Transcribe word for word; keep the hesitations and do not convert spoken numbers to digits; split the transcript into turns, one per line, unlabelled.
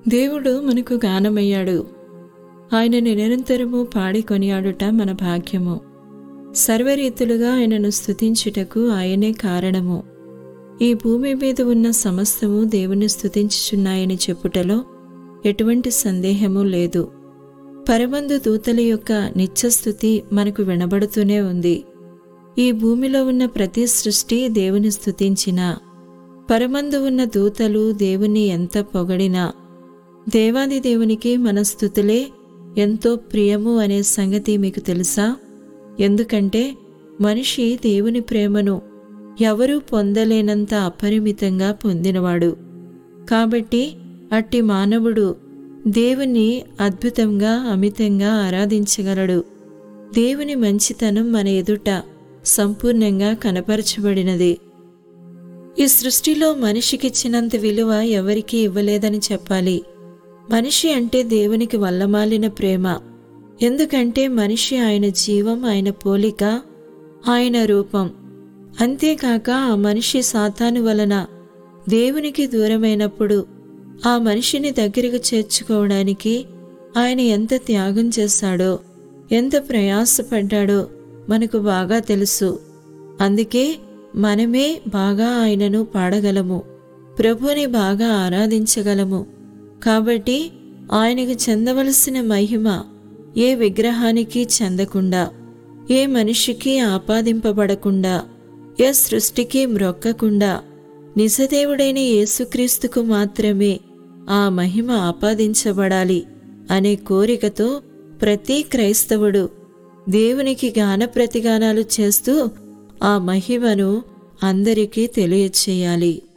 దేవుడు మనకు గానమయ్యాడు. ఆయనను నిరంతరము పాడి కొనియాడుట మన భాగ్యము. సర్వరీతులుగా ఆయనను స్తుతించుటకు ఆయనే కారణము. ఈ భూమి మీద ఉన్న సమస్తము దేవుని స్తుతించుచున్నాయని చెప్పుటలో ఎటువంటి సందేహము లేదు. పరమందు దూతల యొక్క నిత్యస్తుతి మనకు వినబడుతూనే ఉంది. ఈ భూమిలో ఉన్న ప్రతి సృష్టి దేవుని స్తుతించినా, పరమందు ఉన్న దూతలు దేవుని ఎంత పొగడినా, దేవాది దేవునికి మన స్తుతులే ఎంతో ప్రియము అనే సంగతి మీకు తెలుసా? ఎందుకంటే మనిషి దేవుని ప్రేమను ఎవరూ పొందలేనంత అపరిమితంగా పొందినవాడు. కాబట్టి అట్టి మానవుడు దేవుని అద్భుతంగా అమితంగా ఆరాధించగలడు. దేవుని మంచితనం మన ఎదుట సంపూర్ణంగా కనపరచబడినది. ఈ సృష్టిలో మనిషికిచ్చినంత విలువ ఎవరికీ ఇవ్వలేదని చెప్పాలి. మనిషి అంటే దేవునికి వల్లమాలిన ప్రేమ. ఎందుకంటే మనిషి ఆయన జీవం, ఆయన పోలిక, ఆయన రూపం. అంతేకాక ఆ మనిషి సాతాను వలన దేవునికి దూరమైనప్పుడు ఆ మనిషిని దగ్గరకు చేర్చుకోవడానికి ఆయన ఎంత త్యాగం చేశాడో, ఎంత ప్రయాసపడ్డాడో మనకు బాగా తెలుసు. అందుకే మనమే బాగా ఆయనను పాడగలము, ప్రభుని బాగా ఆరాధించగలము. కాబట్టి ఆయనకు చెందవలసిన మహిమ ఏ విగ్రహానికి చెందకుండా, ఏ మనిషికి ఆపాదింపబడకుండా, ఏ సృష్టికి మ్రొక్కకుండా నిజదేవుడైన యేసుక్రీస్తుకు మాత్రమే ఆ మహిమ ఆపాదించబడాలి అనే కోరికతో ప్రతి క్రైస్తవుడు దేవునికి గాన ప్రతిగానాలు చేస్తూ ఆ మహిమను అందరికీ తెలియచేయాలి.